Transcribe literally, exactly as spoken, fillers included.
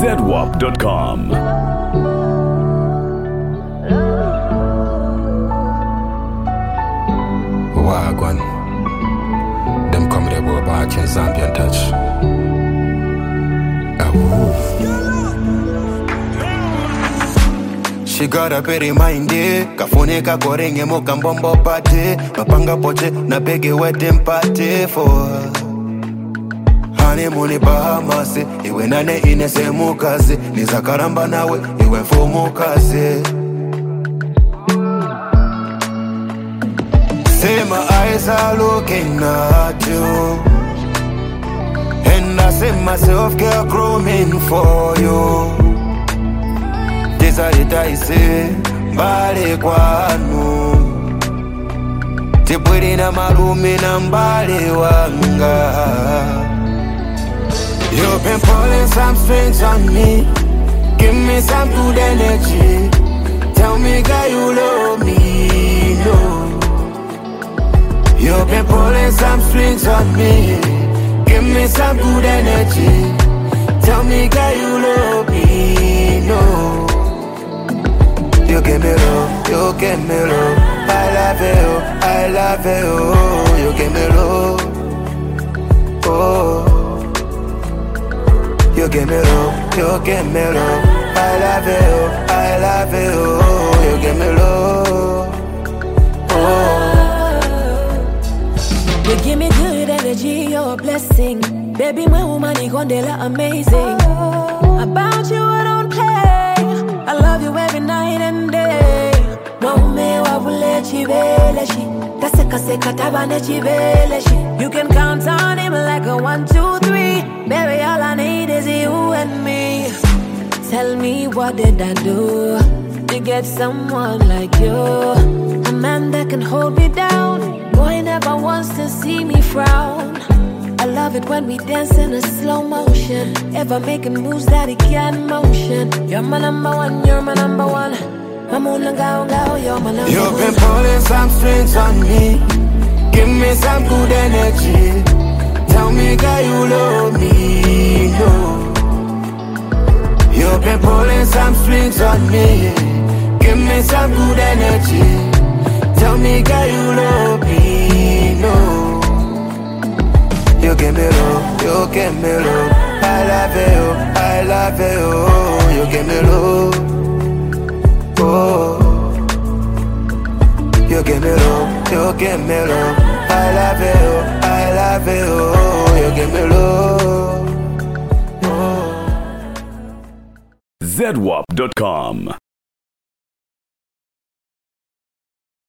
Z-Wap dot com. Wagwan. Them come there about batch and Zambian touch. She got a very mindy. Kafune kakorenge mo kambombo pate. Mapanga poche na bege wedding party for honeymoon Bahamas. Iwe nane inese mukaze. Niza karamba nawe iwe mfumu kaze. Say my eyes are looking at you, and I see myself girl grooming for you. Desarita ise mbale kwanu, tibwiri na marumi na mbale wanga. You've been pulling some strings on me, give me some good energy. Tell me girl you love me, no. You've been pulling some strings on me, give me some good energy. Tell me girl you love me, no. You give me love, you give me love. I love you, I love you. You give me love, oh. You give me love, you give me love. I love you, I love you. You give me love, oh. You give me good energy, you're a blessing. Baby, my woman, you gon' dela amazing. About you, I don't play. I love you every night and day. Maume wabule chibeleshi. Kaseka seka tabane chibeleshi. You can count on him like a one, two, three. Baby, all I need is you and me. Tell me what did I do to get someone like you? A man that can hold me down. Boy never wants to see me frown. I love it when we dance in a slow motion. Ever making moves that he can't motion. You're my number one, you're my number one. Mamuna gao gao, you're my number You've one. been pulling some strings on me, give me some good energy. Tell me girl you love me, no. You've been pulling some strings on me, give me some good energy. Tell me girl you love me, no. You give me love, you give me love. I love you, I love you. You give me love, oh. You give me love, you give me love. I love you, I love you. You give me love, oh. Z-Wap dot com.